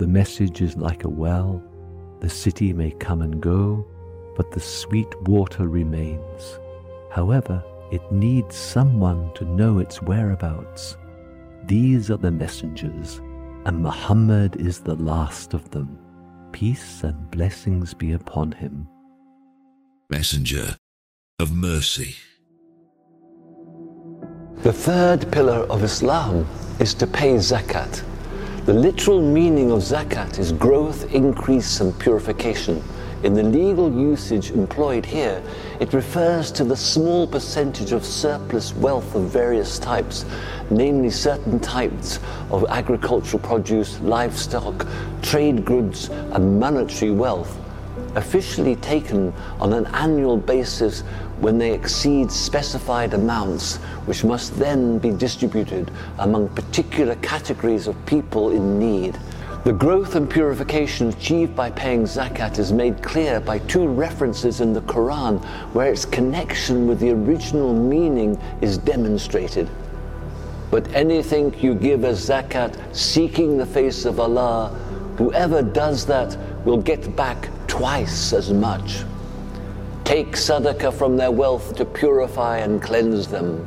The message is like a well. The city may come and go, but the sweet water remains. However, it needs someone to know its whereabouts. These are the messengers, and Muhammad is the last of them. Peace and blessings be upon him. Messenger of mercy. The third pillar of Islam is to pay zakat. The literal meaning of zakat is growth, increase and purification. In the legal usage employed here, it refers to the small percentage of surplus wealth of various types, namely certain types of agricultural produce, livestock, trade goods and monetary wealth, officially taken on an annual basis when they exceed specified amounts, which must then be distributed among particular categories of people in need. The growth and purification achieved by paying zakat is made clear by two references in the Quran where its connection with the original meaning is demonstrated. But anything you give as zakat seeking the face of Allah, whoever does that will get back twice as much. Take sadaqah from their wealth to purify and cleanse them.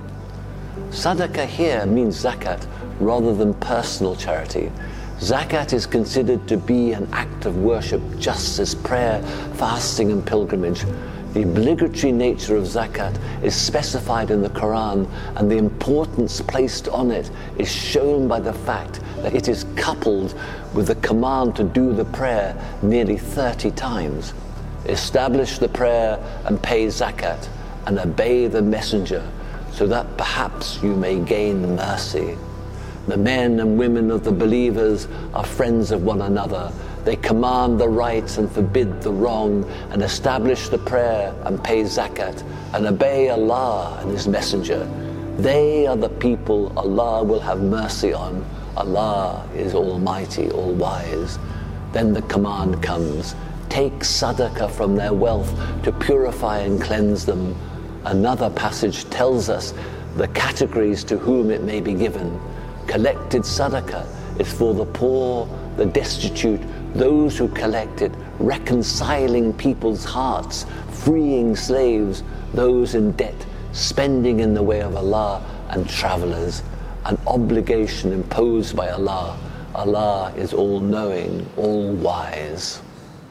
Sadaqah here means zakat rather than personal charity. Zakat is considered to be an act of worship just as prayer, fasting and pilgrimage. The obligatory nature of zakat is specified in the Quran, and the importance placed on it is shown by the fact that it is coupled with the command to do the prayer nearly 30 times. Establish the prayer and pay zakat and obey the messenger so that perhaps you may gain mercy. The men and women of the believers are friends of one another. They command the right and forbid the wrong, and establish the prayer and pay zakat and obey Allah and His messenger. They are the people Allah will have mercy on. Allah is Almighty, All-Wise. Then the command comes, take sadaqah from their wealth to purify and cleanse them. Another passage tells us the categories to whom it may be given. Collected sadaqah is for the poor, the destitute, those who collect it, reconciling people's hearts, freeing slaves, those in debt, spending in the way of Allah, and travelers. An obligation imposed by Allah. Allah is all-knowing, all-wise.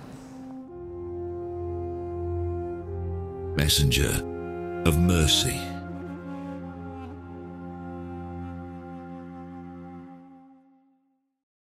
Messenger of mercy.